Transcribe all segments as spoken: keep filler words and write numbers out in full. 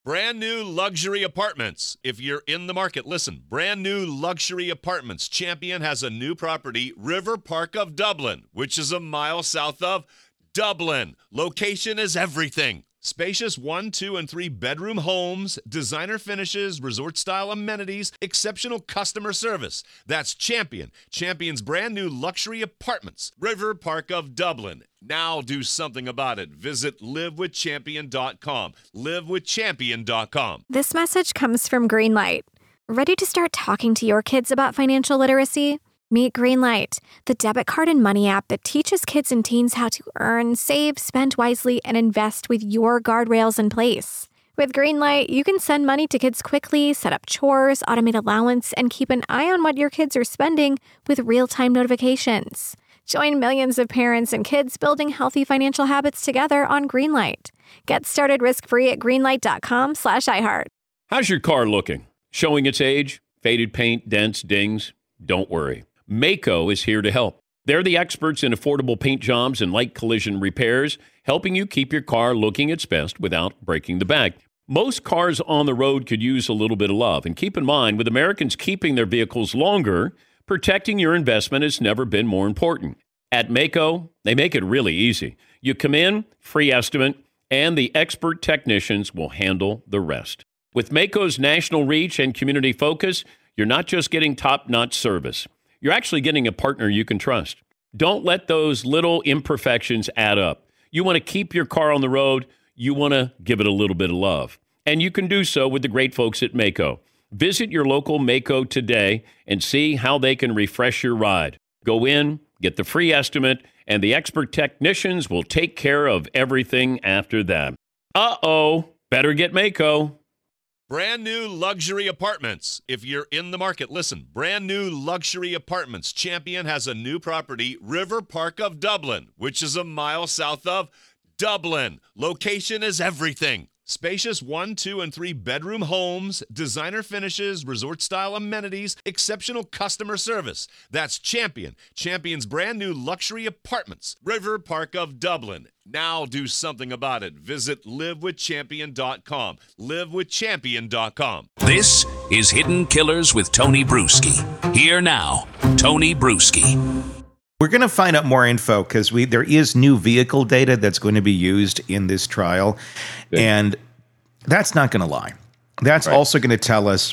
Brand new luxury apartments. If you're in the market, listen. Brand new luxury apartments. Champion has a new property, River Park of Dublin, which is a mile south of Dublin. Location is everything. Spacious one, two, and three bedroom homes, designer finishes, resort-style amenities, exceptional customer service. That's Champion. Champion's brand new luxury apartments. River Park of Dublin. Now do something about it. Visit live with champion dot com. live with champion dot com. This message comes from Greenlight. Ready to start talking to your kids about financial literacy? Meet Greenlight, the debit card and money app that teaches kids and teens how to earn, save, spend wisely, and invest with your guardrails in place. With Greenlight, you can send money to kids quickly, set up chores, automate allowance, and keep an eye on what your kids are spending with real-time notifications. Join millions of parents and kids building healthy financial habits together on Greenlight. Get started risk-free at greenlight.com slash iHeart. How's your car looking? Showing its age? Faded paint, dents, dings? Don't worry. Maaco is here to help. They're the experts in affordable paint jobs and light collision repairs, helping you keep your car looking its best without breaking the bank. Most cars on the road could use a little bit of love. And keep in mind, with Americans keeping their vehicles longer, protecting your investment has never been more important. At Maaco, they make it really easy. You come in, free estimate, and the expert technicians will handle the rest. With Maaco's national reach and community focus, you're not just getting top-notch service. You're actually getting a partner you can trust. Don't let those little imperfections add up. You want to keep your car on the road. You want to give it a little bit of love. And you can do so with the great folks at Maaco. Visit your local Maaco today and see how they can refresh your ride. Go in, get the free estimate, and the expert technicians will take care of everything after that. Uh-oh, better get Maaco. Brand new luxury apartments. If you're in the market, listen. Brand new luxury apartments. Champion has a new property, River Park of Dublin, which is a mile south of Dublin. Location is everything. Spacious one, two, and three bedroom homes, designer finishes, resort-style amenities, exceptional customer service. That's Champion. Champion's brand new luxury apartments, River Park of Dublin. Now do something about it. Visit live with champion dot com. live with champion dot com. This is Hidden Killers with Tony Bruschi. Here now, Tony Bruschi. We're going to find out more info because we there is new vehicle data that's going to be used in this trial. Good. And that's not going to lie. That's right. Also going to tell us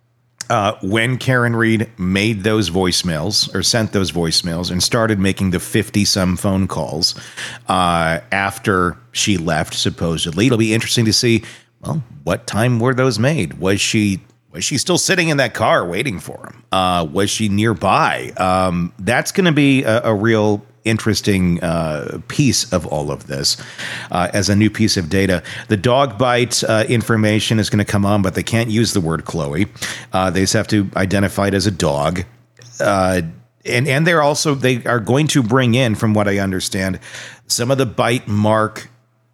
uh, when Karen Read made those voicemails or sent those voicemails and started making the fifty-some phone calls uh, after she left, supposedly. It'll be interesting to see, well, what time were those made? Was she... Was she still sitting in that car waiting for him? Uh, was she nearby? Um, that's going to be a, a real interesting uh, piece of all of this uh, as a new piece of data. The dog bite uh, information is going to come on, but they can't use the word Chloe. Uh, they just have to identify it as a dog. Uh, and, and they're also, they are going to bring in, from what I understand, some of the bite mark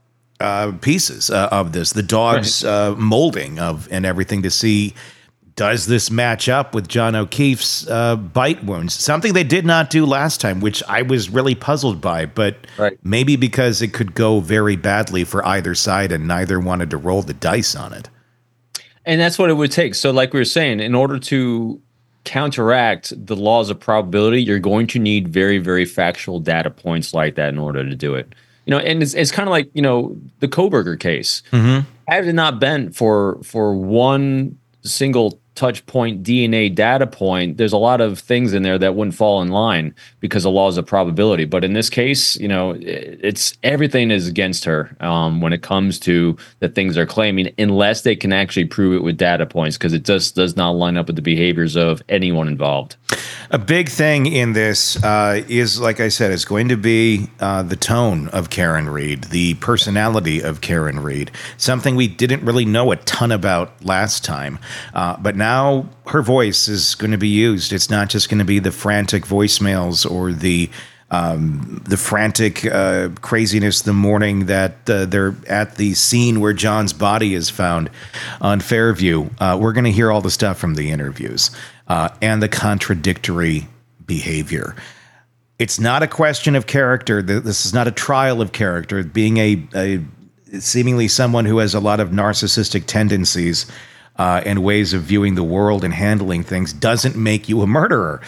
Uh, pieces uh, of this, the dog's right. uh, molding of and everything to see, does this match up with John O'Keefe's uh, bite wounds? Something they did not do last time, which I was really puzzled by, but right. maybe because it could go very badly for either side and neither wanted to roll the dice on it. And that's what it would take. So like we were saying, in order to counteract the laws of probability, you're going to need very, very factual data points like that in order to do it. You know, and it's, it's kind of like, you know, the Kohberger case. Mm-hmm. Had it not been for for one single touch point D N A data point, there's a lot of things in there that wouldn't fall in line because of laws of probability. But in this case, you know, it's everything is against her um, when it comes to the things they're claiming, unless they can actually prove it with data points, because it just does not line up with the behaviors of anyone involved. A big thing in this uh, is, like I said, is going to be uh, the tone of Karen Read, the personality of Karen Read, something we didn't really know a ton about last time. Uh, but now her voice is going to be used. It's not just going to be the frantic voicemails or the um, the frantic uh, craziness the morning that uh, they're at the scene where John's body is found on Fairview. Uh, we're going to hear all the stuff from the interviews. Uh, and the contradictory behavior. It's not a question of character. This is not a trial of character. Being a, a seemingly someone who has a lot of narcissistic tendencies uh, and ways of viewing the world and handling things doesn't make you a murderer.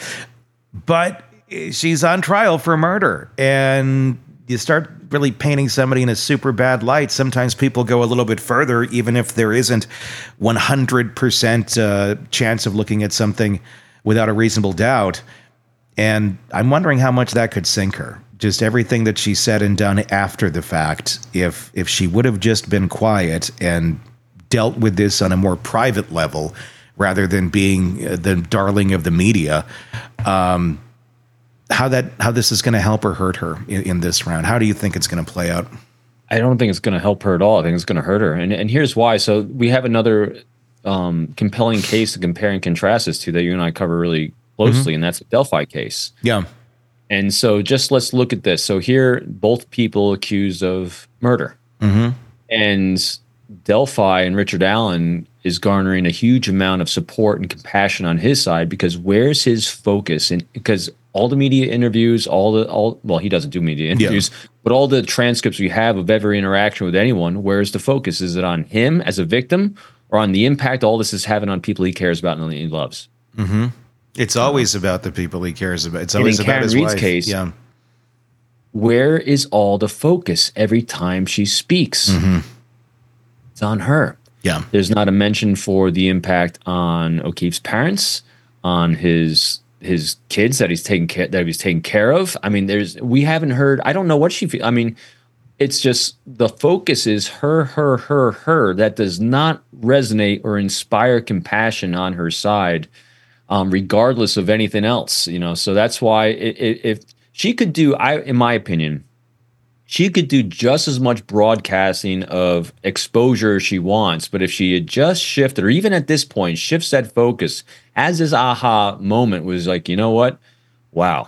But she's on trial for murder, and you start really painting somebody in a super bad light. Sometimes people go a little bit further, even if there isn't one hundred percent uh, chance of looking at something without a reasonable doubt. And I'm wondering how much that could sink her. Just everything that she said and done after the fact. If if she would have just been quiet and dealt with this on a more private level, rather than being the darling of the media, um, how that how this is going to help or hurt her in, in this round. How do you think it's going to play out? I don't think it's going to help her at all. I think it's going to hurt her. And and here's why. So we have another um, compelling case to compare and contrast this to that you and I cover really closely, mm-hmm. and that's the Delphi case. Yeah. And so just let's look at this. So here, both people accused of murder. Mm-hmm. And Delphi and Richard Allen is garnering a huge amount of support and compassion on his side, because where's his focus? And because all the media interviews, all the all well, he doesn't do media interviews, yeah. but all the transcripts we have of every interaction with anyone, where's the focus? Is it on him as a victim, or on the impact all this is having on people he cares about and he loves? Mm-hmm. It's always um, about the people he cares about. It's always in about Karen his Reed's wife. Case, yeah. Where is all the focus every time she speaks? Mm-hmm. It's on her. Yeah. There's not a mention for the impact on O'Keefe's parents, on his his kids that he's taking care that he's taking care of. I mean, there's we haven't heard. I don't know what she feels. I mean, it's just the focus is her, her, her, her. That does not resonate or inspire compassion on her side, um, regardless of anything else. You know, so that's why it, it, if she could do, I in my opinion, she could do just as much broadcasting of exposure as she wants, but if she had just shifted, or even at this point, shifts that focus, as this aha moment was like, you know what? Wow.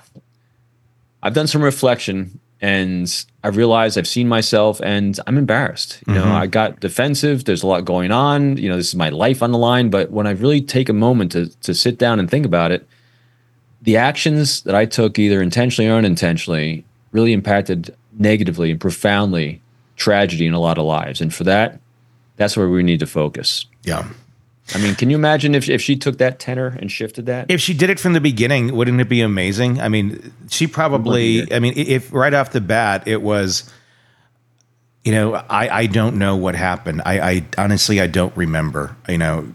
I've done some reflection, and I realized I've seen myself, and I'm embarrassed. You know, mm-hmm. I got defensive. There's a lot going on. You know, this is my life on the line. But when I really take a moment to to sit down and think about it, the actions that I took, either intentionally or unintentionally, really impacted negatively and profoundly tragedy in a lot of lives. And for that, that's where we need to focus. Yeah. I mean, can you imagine if, if she took that tenor and shifted that? If she did it from the beginning, wouldn't it be amazing? I mean, she probably, I mean, if right off the bat it was, you know, I, I don't know what happened. I, I honestly, I don't remember. You know,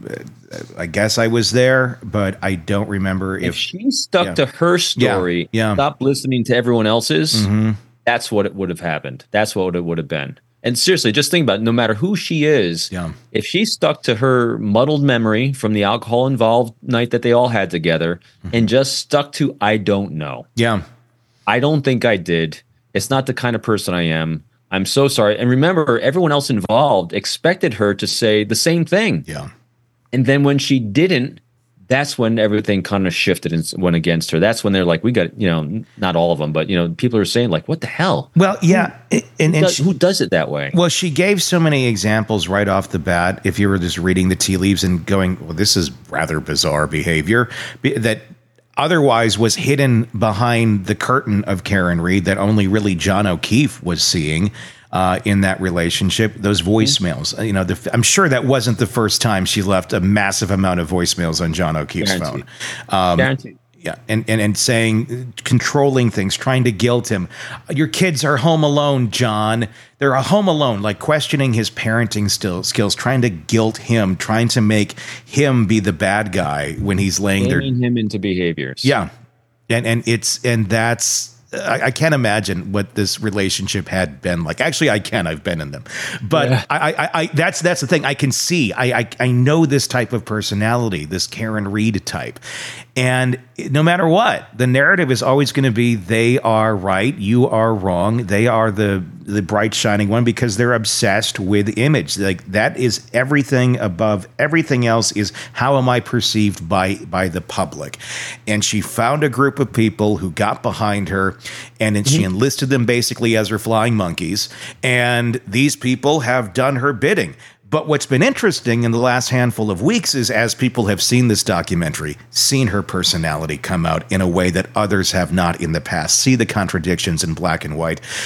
I guess I was there, but I don't remember. If, if she stuck yeah. to her story, yeah. Yeah. stopped listening to everyone else's, mm-hmm. that's what it would have happened. That's what it would have been. And seriously, just think about it. No matter who she is, yeah. if she stuck to her muddled memory from the alcohol-involved night that they all had together, mm-hmm. and just stuck to, I don't know. Yeah. I don't think I did. It's not the kind of person I am. I'm so sorry. And remember, everyone else involved expected her to say the same thing. Yeah. And then when she didn't, that's when everything kind of shifted and went against her. That's when they're like, we got, you know, not all of them, but, you know, people are saying like, what the hell? Well, yeah. Who, and, and who, does, she, who does it that way? Well, she gave so many examples right off the bat. If you were just reading the tea leaves and going, well, this is rather bizarre behavior, that otherwise was hidden behind the curtain of Karen Reed that only really John O'Keefe was seeing. Uh, in that relationship, those voicemails, you know, the, I'm sure that wasn't the first time she left a massive amount of voicemails on John O'Keefe's Guaranteed. phone. Um, Guaranteed. Yeah, and, and and saying, controlling things, trying to guilt him. Your kids are home alone, John. They're a home alone, like questioning his parenting still, skills, trying to guilt him, trying to make him be the bad guy when he's laying there. Blaming him into behaviors. Yeah, and and it's and that's. I, I can't imagine what this relationship had been like. Actually, I can. I've been in them, but yeah. I, I, I, that's that's the thing. I can see. I, I, I know this type of personality, this Karen Reed type, and no matter what, the narrative is always going to be they are right, you are wrong. They are the the bright shining one because they're obsessed with image. Like that is everything above everything else. Is how am I perceived by by the public? And she found a group of people who got behind her. And then she enlisted them basically as her flying monkeys. And these people have done her bidding. But what's been interesting in the last handful of weeks is as people have seen this documentary, seen her personality come out in a way that others have not in the past, see the contradictions in black and white.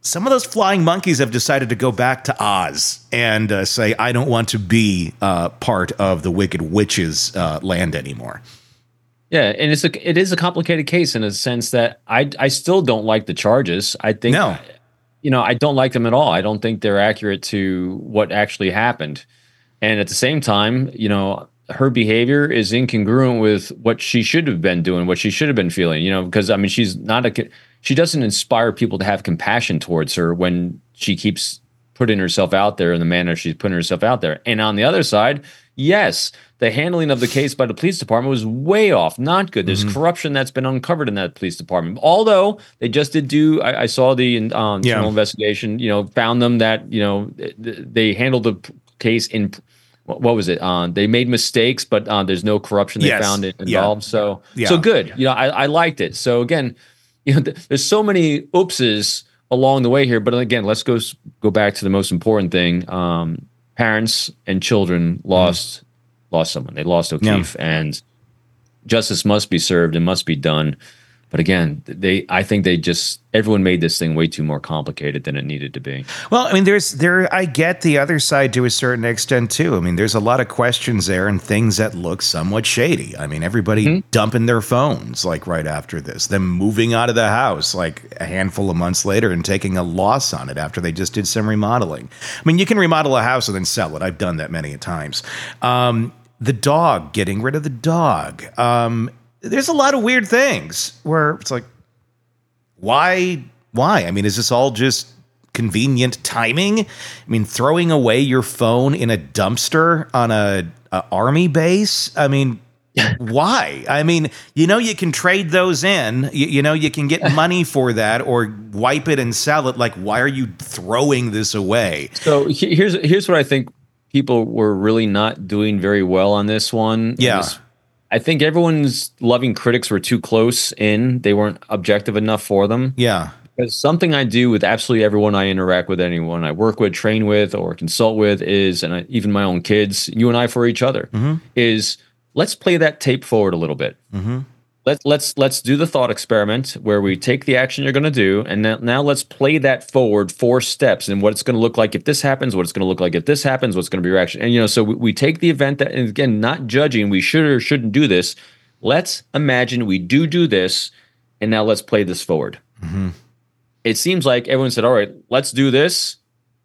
some of those flying monkeys have decided to go back to Oz and uh, say, I don't want to be uh, part of the Wicked Witch's uh, land anymore. Yeah, and it's a it is a complicated case in a sense that I I still don't like the charges. I think no. you know, I don't like them at all. I don't think they're accurate to what actually happened. And at the same time, you know, her behavior is incongruent with what she should have been doing, what she should have been feeling, you know, because I mean, she's not a she doesn't inspire people to have compassion towards her when she keeps putting herself out there in the manner she's putting herself out there. And on the other side, yes, the handling of the case by the police department was way off, not good. There's mm-hmm. corruption that's been uncovered in that police department. Although they just did do, I, I saw the um, yeah. internal investigation, you know, found them that, you know, they handled the case in, what was it? Uh, they made mistakes, but uh, there's no corruption they yes. found it involved. Yeah. So, yeah. so good. You know, I, I liked it. So again, you know, th- there's so many oopses along the way here, but again, let's go go back to the most important thing. Um, parents and children lost mm. lost someone. They lost O'Keefe, yeah. and justice must be served and must be done. But again, they I think they just everyone made this thing way too more complicated than it needed to be. Well, I mean, there's there I get the other side to a certain extent too. I mean, there's a lot of questions there and things that look somewhat shady. I mean, everybody mm-hmm. dumping their phones like right after this, them moving out of the house like a handful of months later and taking a loss on it after they just did some remodeling. I mean, you can remodel a house and then sell it. I've done that many a times. Um, the dog, getting rid of the dog. Um, There's a lot of weird things where it's like, why, why? I mean, is this all just convenient timing? I mean, throwing away your phone in a dumpster on a, a army base? I mean, why? I mean, you know, you can trade those in, you, you know, you can get money for that or wipe it and sell it. Like, why are you throwing this away? So here's, here's what I think people were really not doing very well on this one. Yeah. This, I think everyone's loving critics were too close in. They weren't objective enough for them. Yeah. Because something I do with absolutely everyone I interact with, anyone I work with, train with, or consult with is, and I, even my own kids, you and I for each other, mm-hmm. is let's play that tape forward a little bit. Mm-hmm. Let's let's let's do the thought experiment where we take the action you're going to do, and now, now let's play that forward four steps and what it's going to look like if this happens, what it's going to look like if this happens, what's going to be your action. And you know, so we, we take the event that, and again, not judging, we should or shouldn't do this. Let's imagine we do do this, and now let's play this forward. Mm-hmm. It seems like everyone said, "All right, let's do this."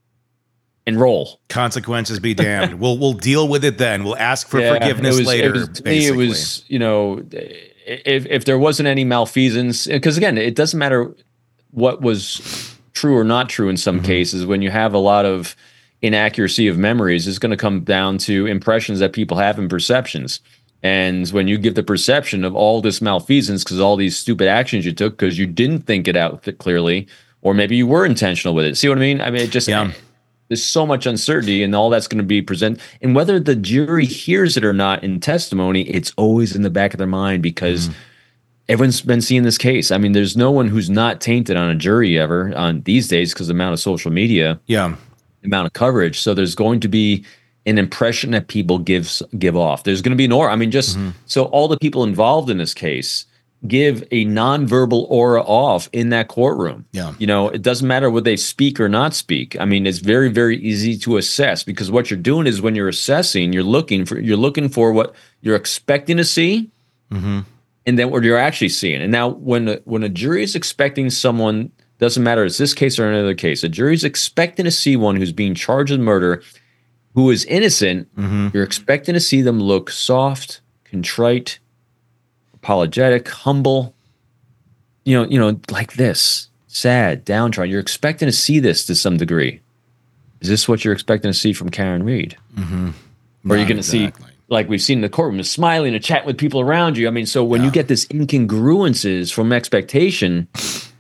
And roll. Consequences be damned. we'll we'll deal with it then. We'll ask for yeah, forgiveness it was, later. It was, to me, it was, you know, if if there wasn't any malfeasance, because again, it doesn't matter what was true or not true in some mm-hmm. cases. When you have a lot of inaccuracy of memories, it's going to come down to impressions that people have and perceptions. And when you give the perception of all this malfeasance because all these stupid actions you took because you didn't think it out clearly, or maybe you were intentional with it. See what I mean? I mean, it just. Yeah. There's so much uncertainty, and all that's going to be presented. And whether the jury hears it or not in testimony, it's always in the back of their mind because mm. everyone's been seeing this case. I mean, there's no one who's not tainted on a jury ever on these days because of the amount of social media, yeah, amount of coverage. So there's going to be an impression that people give give off. There's going to be an aura. I mean, just mm-hmm. so all the people involved in this case give a nonverbal aura off in that courtroom. Yeah. You know, it doesn't matter whether they speak or not speak. I mean, it's very, very easy to assess because what you're doing is when you're assessing, you're looking for you're looking for what you're expecting to see mm-hmm. and then what you're actually seeing. And now when a, when a jury is expecting someone, doesn't matter if it's this case or another case, a jury is expecting to see one who's being charged with murder who is innocent, mm-hmm. you're expecting to see them look soft, contrite, apologetic, humble, you know, you know, like this, sad, downtrodden. You're expecting to see this to some degree. Is this what you're expecting to see from Karen Read? Mm-hmm. Or are you going to exactly. see, like we've seen in the courtroom, smiling and chatting with people around you? I mean, so when yeah. you get this incongruences from expectation,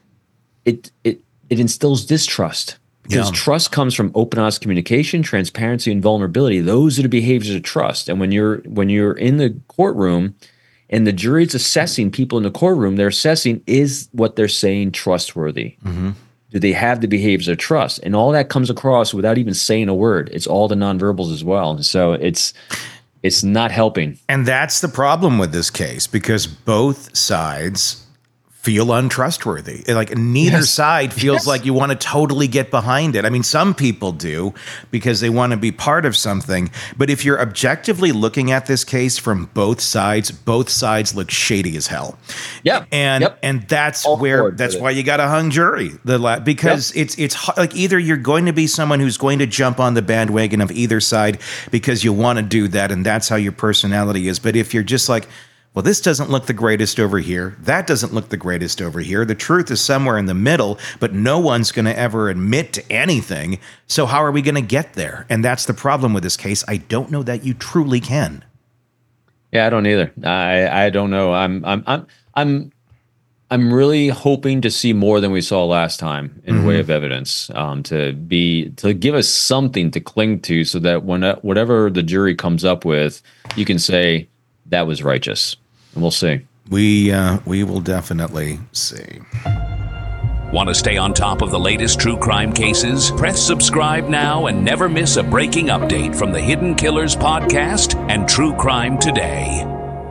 it it it instills distrust. Because yeah. trust comes from open, honest communication, transparency, and vulnerability. Those are the behaviors of trust. And when you're when you're in the courtroom, and the jury's assessing people in the courtroom, they're assessing, is what they're saying trustworthy? Mm-hmm. Do they have the behaviors of trust? And all that comes across without even saying a word. It's all the nonverbals as well. So it's it's not helping. And that's the problem with this case, because both sides feel untrustworthy. Like neither Yes. side feels Yes. like you want to totally get behind it. I mean, some people do because they want to be part of something. But if you're objectively looking at this case from both sides, both sides look shady as hell. Yeah. And Yep. and that's All where forward that's with it. why you got a hung jury. The la- because it's it's h- like either you're going to be someone who's going to jump on the bandwagon of either side because you want to do that and that's how your personality is. But if you're just like, well, this doesn't look the greatest over here. That doesn't look the greatest over here. The truth is somewhere in the middle, but no one's going to ever admit to anything. So how are we going to get there? And that's the problem with this case. I don't know that you truly can. Yeah, I don't either. I I don't know. I'm I'm I'm I'm I'm really hoping to see more than we saw last time in Mm-hmm. a way of evidence, um, to be to give us something to cling to, so that when whatever the jury comes up with, you can say that was righteous, and we'll see. We uh, we will definitely see. Want to stay on top of the latest true crime cases? Press subscribe now and never miss a breaking update from the Hidden Killers podcast and True Crime Today.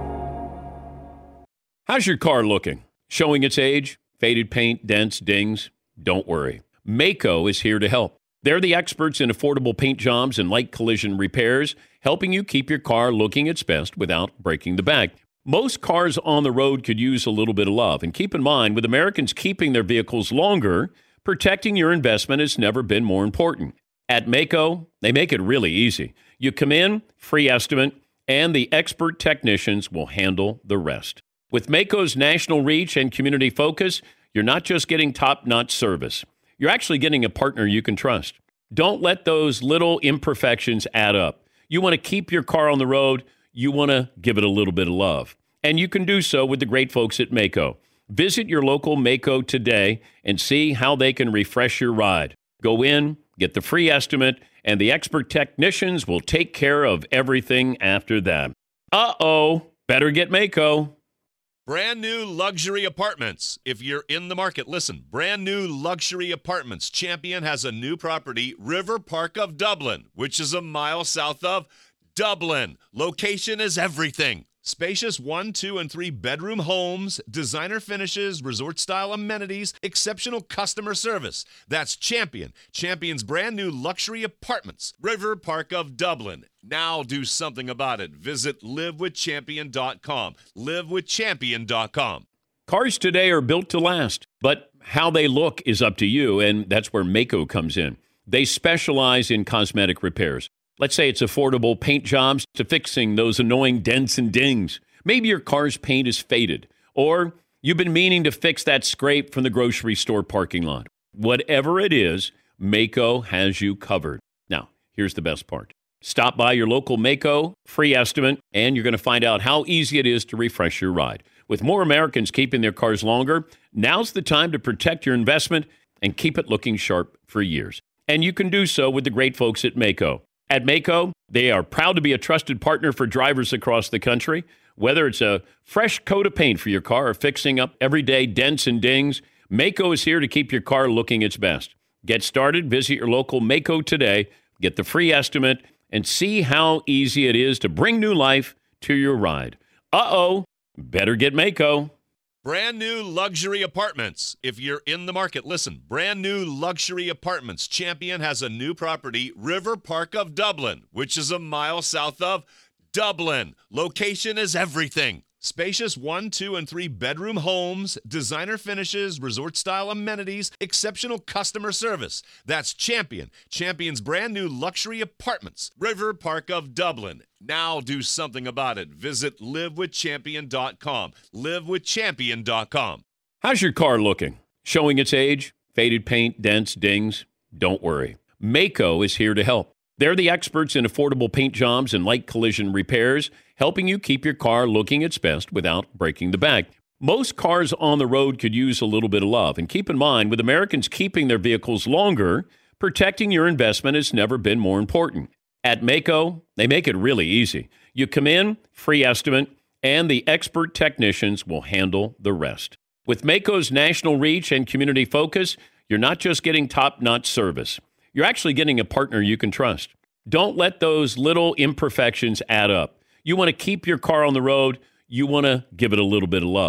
How's your car looking? Showing its age? Faded paint, dents, dings? Don't worry. Maaco is here to help. They're the experts in affordable paint jobs and light collision repairs, helping you keep your car looking its best without breaking the bank. Most cars on the road could use a little bit of love. And keep in mind, with Americans keeping their vehicles longer, protecting your investment has never been more important. At Maaco, they make it really easy. You come in, free estimate, and the expert technicians will handle the rest. With Maaco's national reach and community focus, you're not just getting top-notch service. You're actually getting a partner you can trust. Don't let those little imperfections add up. You want to keep your car on the road. You want to give it a little bit of love. And you can do so with the great folks at Maaco. Visit your local Maaco today and see how they can refresh your ride. Go in, get the free estimate, and the expert technicians will take care of everything after that. Uh-oh, better get Maaco. Brand new luxury apartments. If you're in the market, listen. Brand new luxury apartments. Champion has a new property, River Park of Dublin, which is a mile south of Dublin. Location is everything. Spacious one, two, and three bedroom homes, designer finishes, resort-style amenities, exceptional customer service. That's Champion. Champion's brand new luxury apartments. River Park of Dublin. Now do something about it. Visit live with champion dot com. live with champion dot com. Cars today are built to last, but how they look is up to you, and that's where Maaco comes in. They specialize in cosmetic repairs. Let's say it's affordable paint jobs to fixing those annoying dents and dings. Maybe your car's paint is faded, or you've been meaning to fix that scrape from the grocery store parking lot. Whatever it is, Maaco has you covered. Now, here's the best part. Stop by your local Maaco, free estimate, and you're going to find out how easy it is to refresh your ride. With more Americans keeping their cars longer, now's the time to protect your investment and keep it looking sharp for years. And you can do so with the great folks at Maaco. At Maaco, they are proud to be a trusted partner for drivers across the country. Whether it's a fresh coat of paint for your car or fixing up everyday dents and dings, Maaco is here to keep your car looking its best. Get started, visit your local Maaco today, get the free estimate, and see how easy it is to bring new life to your ride. Uh-oh, better get Maaco. Brand new luxury apartments. If you're in the market, listen. Brand new luxury apartments. Champion has a new property, River Park of Dublin, which is a mile south of Dublin. Location is everything. Spacious one, two, and three bedroom homes, designer finishes, resort-style amenities, exceptional customer service. That's Champion. Champion's brand new luxury apartments. River Park of Dublin. Now do something about it. Visit live with champion dot com. live with champion dot com. How's your car looking? Showing its age? Faded paint, dents, dings? Don't worry. Maaco is here to help. They're the experts in affordable paint jobs and light collision repairs, helping you keep your car looking its best without breaking the bank. Most cars on the road could use a little bit of love. And keep in mind, with Americans keeping their vehicles longer, protecting your investment has never been more important. At Maaco, they make it really easy. You come in, free estimate, and the expert technicians will handle the rest. With Maaco's national reach and community focus, you're not just getting top-notch service. You're actually getting a partner you can trust. Don't let those little imperfections add up. You want to keep your car on the road. You want to give it a little bit of love.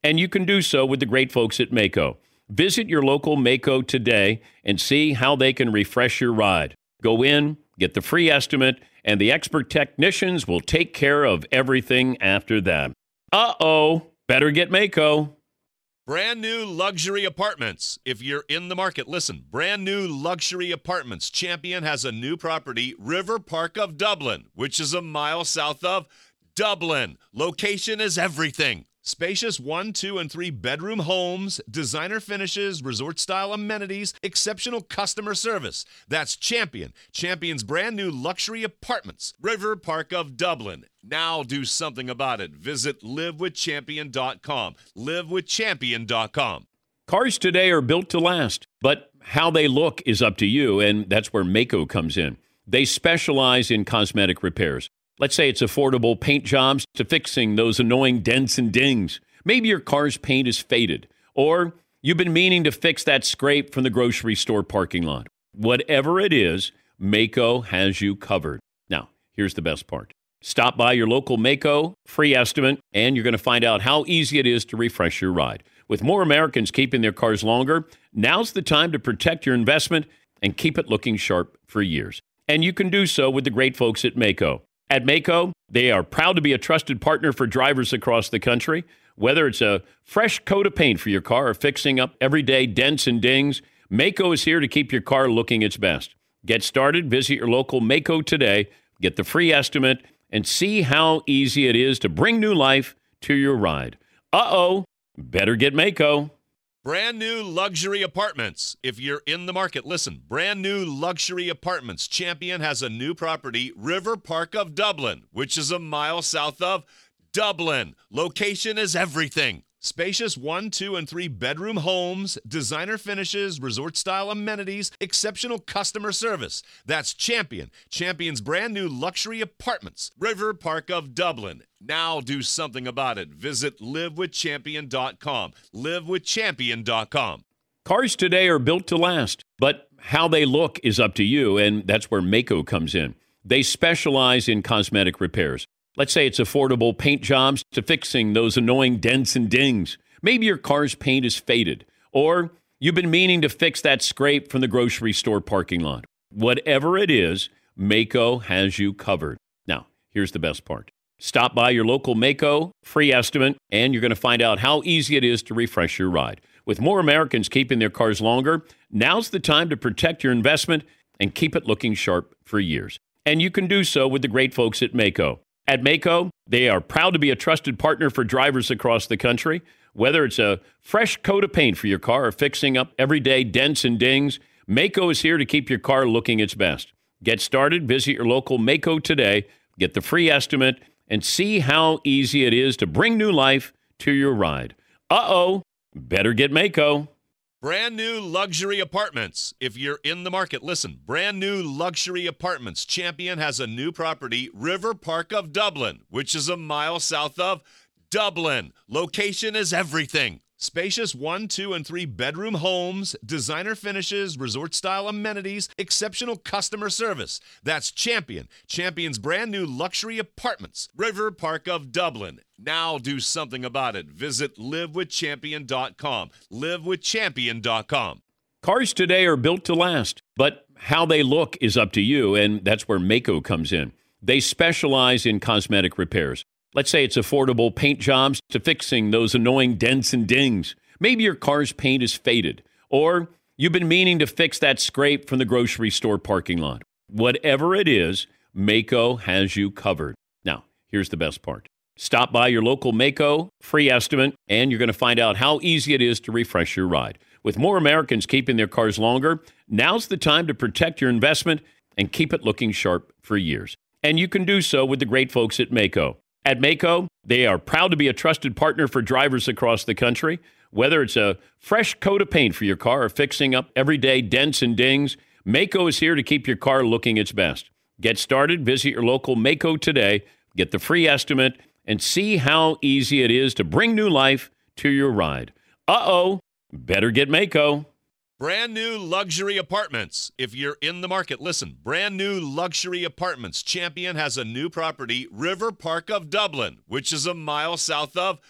And you can do so with the great folks at Maaco. Visit your local Maaco today and see how they can refresh your ride. Go in, get the free estimate, and the expert technicians will take care of everything after that. Uh-oh, better get Maaco. Brand new luxury apartments. If you're in the market, listen. Brand new luxury apartments. Champion has a new property, River Park of Dublin, which is a mile south of Dublin. Location is everything. Spacious one, two, and three bedroom homes, designer finishes, resort-style amenities, exceptional customer service. That's Champion. Champion's brand new luxury apartments, River Park of Dublin. Now do something about it. Visit live with champion dot com. live with champion dot com. Cars today are built to last, but how they look is up to you, and that's where Maaco comes in. They specialize in cosmetic repairs. Let's say it's affordable paint jobs to fixing those annoying dents and dings. Maybe your car's paint is faded, or you've been meaning to fix that scrape from the grocery store parking lot. Whatever it is, Maaco has you covered. Now, here's the best part. Stop by your local Maaco, free estimate, and you're going to find out how easy it is to refresh your ride. With more Americans keeping their cars longer, now's the time to protect your investment and keep it looking sharp for years. And you can do so with the great folks at Maaco. At Maaco, they are proud to be a trusted partner for drivers across the country. Whether it's a fresh coat of paint for your car or fixing up everyday dents and dings, Maaco is here to keep your car looking its best. Get started, visit your local Maaco today, get the free estimate, and see how easy it is to bring new life to your ride. Uh-oh, better get Maaco. Brand new luxury apartments. If you're in the market, listen. Brand new luxury apartments. Champion has a new property, River Park of Dublin, which is a mile south of Dublin. Location is everything. Spacious one, two, and three bedroom homes, designer finishes, resort-style amenities, exceptional customer service. That's Champion. Champion's brand new luxury apartments, River Park of Dublin. Now do something about it. Visit live with champion dot com. live with champion dot com. Cars today are built to last, but how they look is up to you, and that's where Maaco comes in. They specialize in cosmetic repairs. Let's say it's affordable paint jobs to fixing those annoying dents and dings. Maybe your car's paint is faded, or you've been meaning to fix that scrape from the grocery store parking lot. Whatever it is, Maaco has you covered. Now, here's the best part. Stop by your local Maaco, free estimate, and you're going to find out how easy it is to refresh your ride. With more Americans keeping their cars longer, now's the time to protect your investment and keep it looking sharp for years. And you can do so with the great folks at Maaco. At Maaco, they are proud to be a trusted partner for drivers across the country. Whether it's a fresh coat of paint for your car or fixing up everyday dents and dings, Maaco is here to keep your car looking its best. Get started, visit your local Maaco today, get the free estimate, and see how easy it is to bring new life to your ride. Uh-oh, better get Maaco. Brand new luxury apartments. If you're in the market, listen. Brand new luxury apartments. Champion has a new property, River Park of Dublin, which is a mile south of Dublin. Location is everything. Spacious one, two, and three bedroom homes, designer finishes, resort-style amenities, exceptional customer service. That's Champion. Champion's brand new luxury apartments, River Park of Dublin. Now do something about it. Visit live with champion dot com. live with champion dot com. Cars today are built to last, but how they look is up to you, and that's where Maaco comes in. They specialize in cosmetic repairs. Let's say it's affordable paint jobs to fixing those annoying dents and dings. Maybe your car's paint is faded, or you've been meaning to fix that scrape from the grocery store parking lot. Whatever it is, Maaco has you covered. Now, here's the best part. Stop by your local Maaco, free estimate, and you're going to find out how easy it is to refresh your ride. With more Americans keeping their cars longer, now's the time to protect your investment and keep it looking sharp for years. And you can do so with the great folks at Maaco. At Maaco, they are proud to be a trusted partner for drivers across the country. Whether it's a fresh coat of paint for your car or fixing up everyday dents and dings, Maaco is here to keep your car looking its best. Get started, visit your local Maaco today, get the free estimate, and see how easy it is to bring new life to your ride. Uh-oh, better get Maaco. Brand new luxury apartments. If you're in the market, listen. Brand new luxury apartments. Champion has a new property, River Park of Dublin, which is a mile south of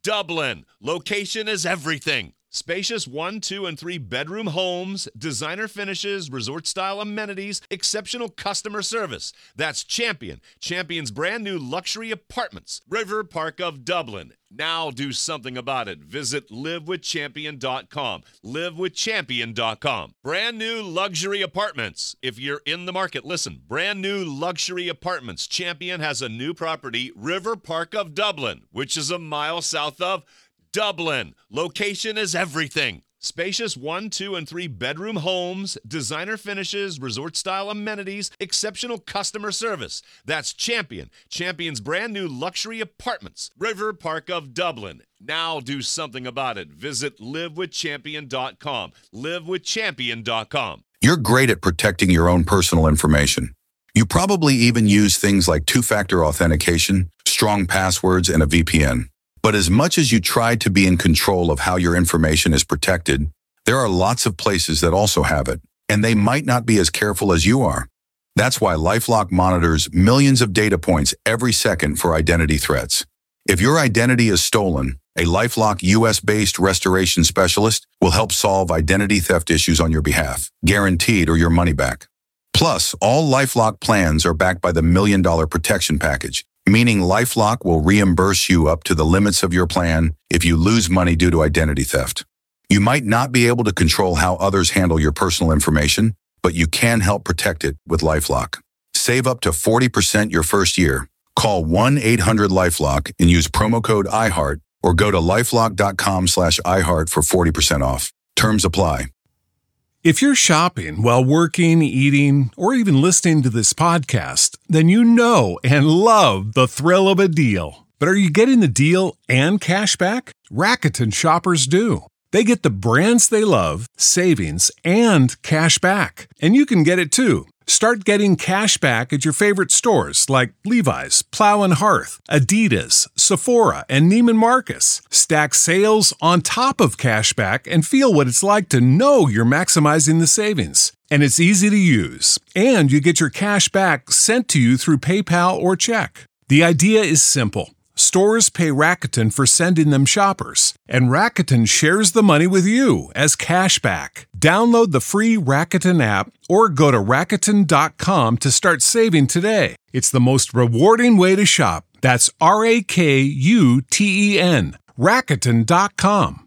Dublin. Location is everything. Spacious one, two, and three bedroom homes, designer finishes, resort-style amenities, exceptional customer service. That's Champion. Champion's brand new luxury apartments. River Park of Dublin. Now do something about it. Visit live with champion dot com. live with champion dot com. Brand new luxury apartments. If you're in the market, listen. Brand new luxury apartments. Champion has a new property, River Park of Dublin, which is a mile south of Dublin. Location is everything. Spacious one, two, and three bedroom homes, designer finishes, resort-style amenities, exceptional customer service. That's Champion. Champion's brand new luxury apartments. River Park of Dublin. Now do something about it. Visit live with champion dot com. live with champion dot com. You're great at protecting your own personal information. You probably even use things like two-factor authentication, strong passwords, and a V P N. But as much as you try to be in control of how your information is protected, there are lots of places that also have it, and they might not be as careful as you are. That's why LifeLock monitors millions of data points every second for identity threats. If your identity is stolen, a LifeLock U S-based restoration specialist will help solve identity theft issues on your behalf, guaranteed or your money back. Plus, all LifeLock plans are backed by the Million Dollar Protection Package, meaning LifeLock will reimburse you up to the limits of your plan if you lose money due to identity theft. You might not be able to control how others handle your personal information, but you can help protect it with LifeLock. Save up to forty percent your first year. Call one eight hundred LifeLock and use promo code iHeart or go to lifelock.com slash iHeart for forty percent off. Terms apply. If you're shopping while working, eating, or even listening to this podcast, then you know and love the thrill of a deal. But are you getting the deal and cash back? Rakuten shoppers do. They get the brands they love, savings, and cash back. And you can get it too. Start getting cash back at your favorite stores like Levi's, Plow and Hearth, Adidas, Sephora, and Neiman Marcus. Stack sales on top of cash back and feel what it's like to know you're maximizing the savings. And it's easy to use. And you get your cash back sent to you through PayPal or check. The idea is simple. Stores pay Rakuten for sending them shoppers, and Rakuten shares the money with you as cash back. Download the free Rakuten app or go to Rakuten dot com to start saving today. It's the most rewarding way to shop. That's R A K U T E N. Rakuten dot com.